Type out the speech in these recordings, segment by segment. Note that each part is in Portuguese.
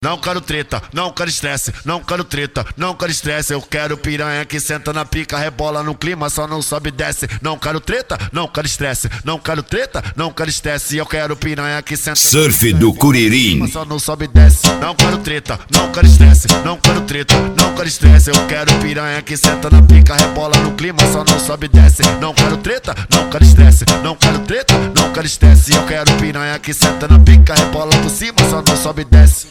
não quero treta, não quero estresse, não quero treta, não quero estresse. Eu quero piranha que senta na pica, rebola no clima, só não sobe e desce. Não quero treta, não quero estresse, não quero treta, não quero estresse. Eu quero piranha que senta Surf do Curirim, só não sobe e desce. Não quero treta, não quero estresse, não quero treta, não quero estresse. Eu quero piranha que senta na pica, rebola no clima, só não sobe e desce. Não quero treta, não quero estresse, não quero treta, não quero estresse. Eu quero piranha que senta na pica, rebola por cima, só não sobe e desce.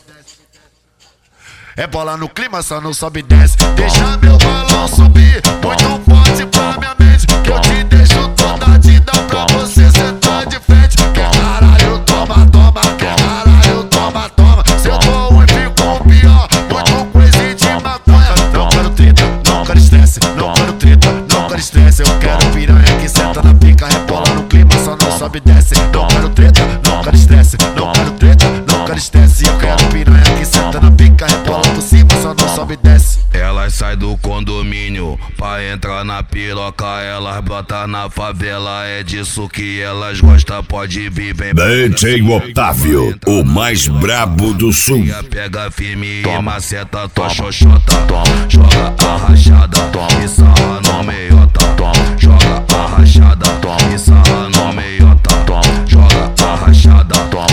É bola no clima, só não sobe e desce. Deixa meu balão subir muito forte pra minha mente, que eu te deixo toda dida pra você sentar de frente. Quer caralho, toma, toma, quer caralho, toma, toma. Se eu dou um e fico pior, muito crazy de maconha. Não quero treta, não quero estresse, não quero treta, não quero estresse. Eu quero piranha que senta na pica, rebola no clima, só não sobe e desce. Não quero treta, não quero estresse, não quero treta, não quero estresse. Eu quero piranha que senta na pica, rebola por cima, só não sobe e desce. Elas saem do condomínio pra entrar na piroca, elas brotam na favela, é disso que elas gostam, pode vir, vem. DJ Otávio, o mais brabo do sul. Pega firme e maceta tua xoxota, joga a rachada e sarra no meiota, joga a rachada e sarra no meiota, joga a rachada